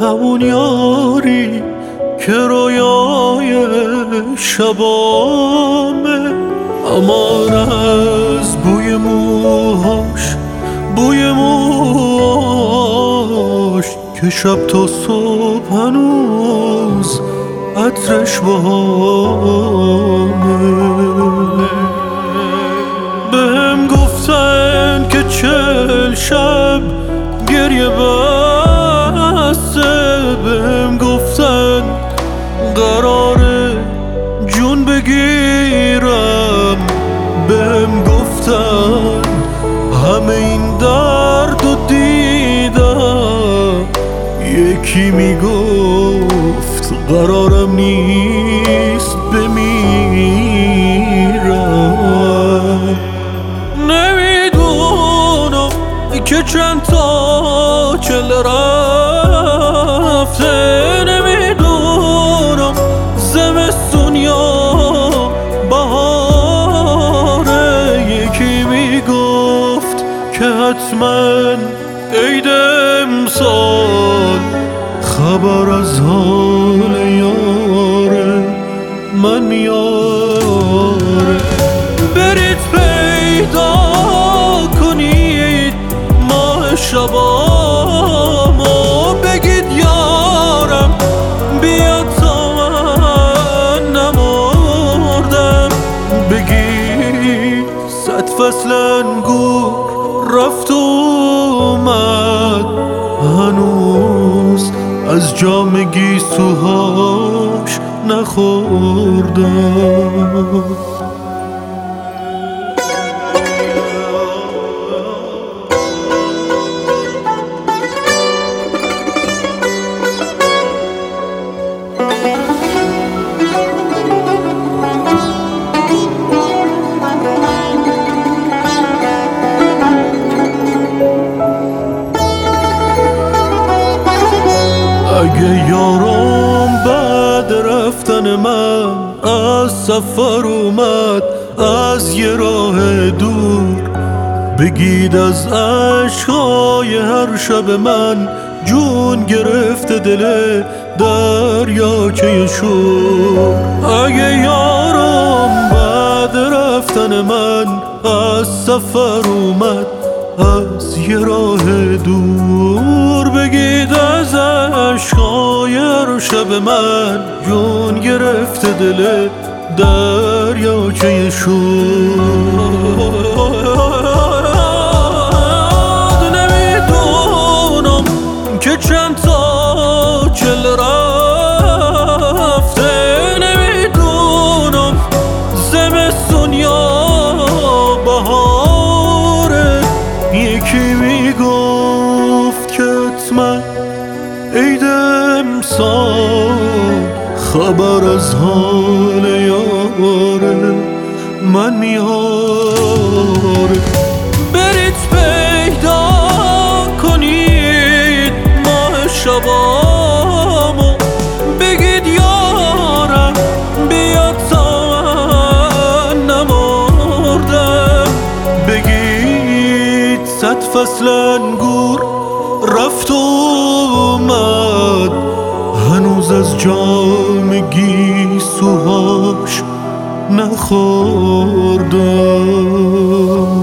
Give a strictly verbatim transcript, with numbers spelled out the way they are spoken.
همون یاری که رویای شبامه، امان از بوی موهاش، بوی موهاش که شب تا صبح هنوز عطرش بامه. بهم گفتن که چل شب گریه بسته، بهم گفتن قراره جون بگیرم، بهم گفتن همه این درد و دیدم. یکی میگفت قرارم نیست بمیرم. نمیدونم که چند تا چل رفته، نمیدونم زمستون یا بهاره. یکی میگفت که حتما عید امسال خبر از حال یاره من میاره. برید پیدا کنید ماه شبامو، بگید یارم بیاد تا من نمردم. بگید صد فصل انگور رفت و اومد، هنوز از جام گیسوهاش نخوردم. اگه یارم بعد رفتن من از سفر اومد از یه راه دور، بگید از عشقای هر شب من جون گرفته دل دریاچه شور. اگه یارم بعد رفتن من از سفر اومد از یه راه دور، بگید از عشقای هر شب من جون گرفته دل دریاچه شور. نمیدونم که چند تا چل رفته، نمیدونم زمستون یا بهاره. یکی میگفت که حتما عید امسال خبر از حال یاره من میاره. برید پیدا کنید ماه شبامو، بگید یارم بیاد تا من نمردم. بگید صد فصل انگور رفت و اومد، هنوز از جام گیسوهاش نخوردم.